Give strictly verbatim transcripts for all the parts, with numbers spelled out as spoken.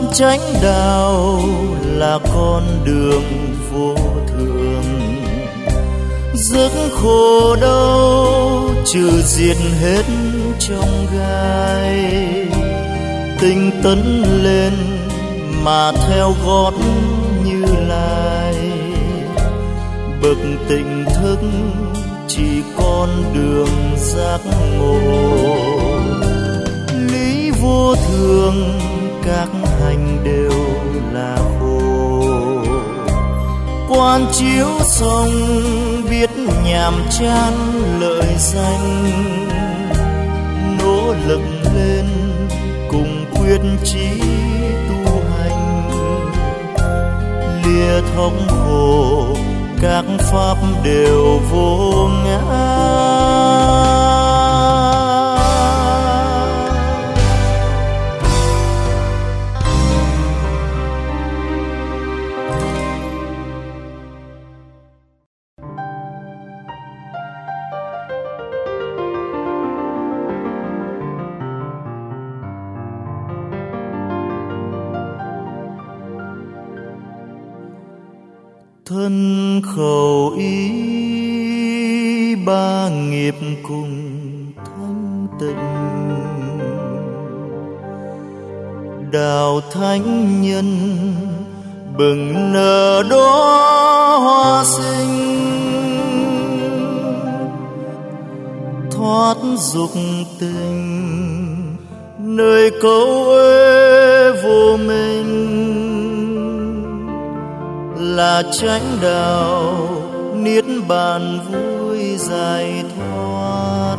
chánh đạo là con đường vô thường, giấc khổ đau trừ diệt hết trong gai. Tinh tấn lên mà theo gót Như Lai, bậc tỉnh thức chỉ con đường giác ngộ. Lý vô thường các hành đều là khổ, quan chiếu xong biết nhàm chán lợi danh. Nỗ lực lên cùng quyết chí tu hành, lìa thống khổ các pháp đều vô ngã. Thân khẩu ý ba nghiệp cùng thanh tịnh, đạo thánh nhân bừng nở đóa hoa sinh. Thoát dục tình nơi câu ế vô minh, là chánh đạo niết bàn vui giải thoát.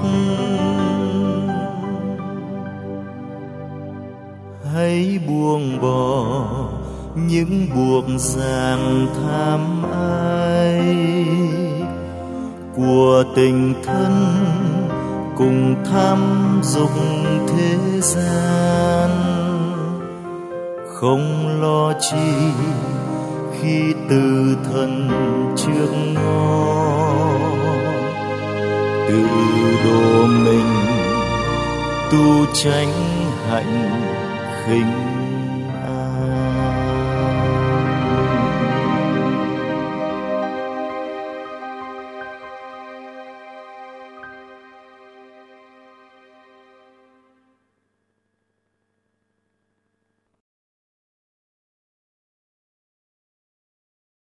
Hãy buông bỏ những buộc ràng tham ái của tình thân cùng tham dục thế gian. Không lo chi khi từ thân trước ngõ, tự độ mình tu chánh hạnh khinh